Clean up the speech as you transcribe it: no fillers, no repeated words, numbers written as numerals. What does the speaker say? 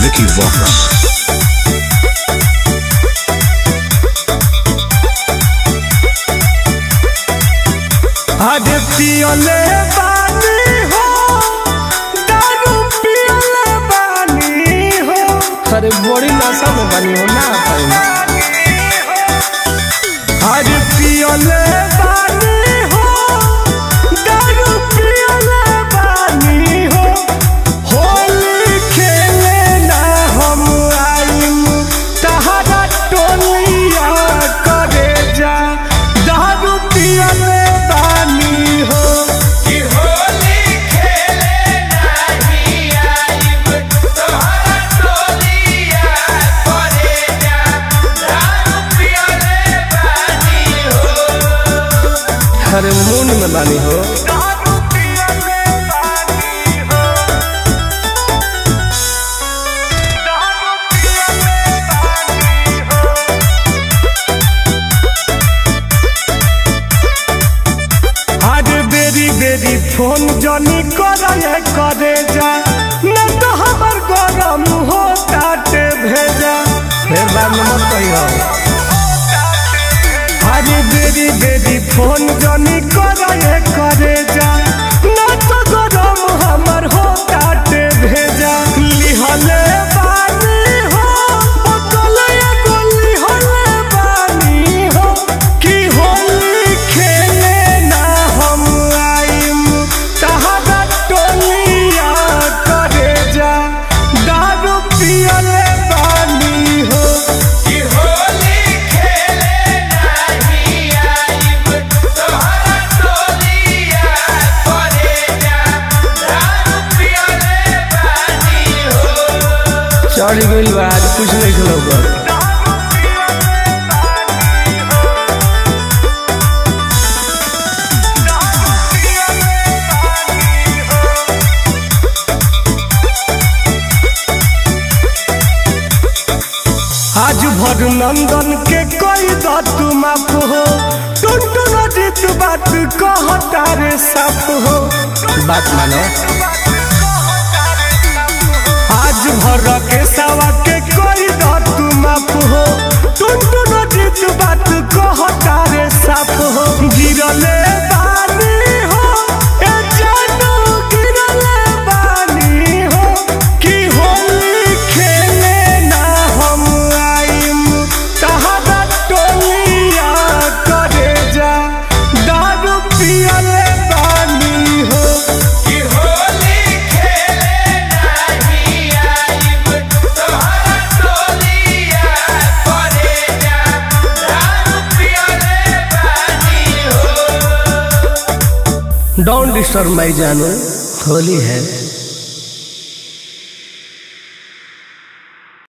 Vicky Vox. आज पियले बानी हो दारू पियले बानी हो। अरे बड़ी नशा में बानी हो ना आज पियले बानी हो दारू पियले बानी हो। होली खेले ना हम आइम तहरा टोलिया करे जा दारू पियले अरे मून में बानी हो। आज बेरी बेरी फोन जनी करे जा न तो हमार गरम हो ताटे भेजा फिर बार नंबर कहियो। आज बेरी बेरी फोन जनी करे जा न तो गरम हमर हो काटे भेजा। लिहले बानी हो बोतले गोली हले बानी हो कि होली खेले ना हम आइम तहरा टोलिया करे जा दारू पियले बानी हो। चढ़ गइल बा आज कुछ नहीं खिलौगा। आज भर नंदन के कोई तू माफ हो टुनटुन जीत बात कहता रे साफ हो बात मानो। आज भर के सवा के कोई तू माफ हो टुनटुन जीत बात कहता रे साफ हो। गिरले बानी हो ए जानू गिरले बानी हो कि होली खेले ना हम आइम तहरा टोलिया करे जा दारू पियले बानी हो। डोंट डिस्टर्ब माई जानू होली है।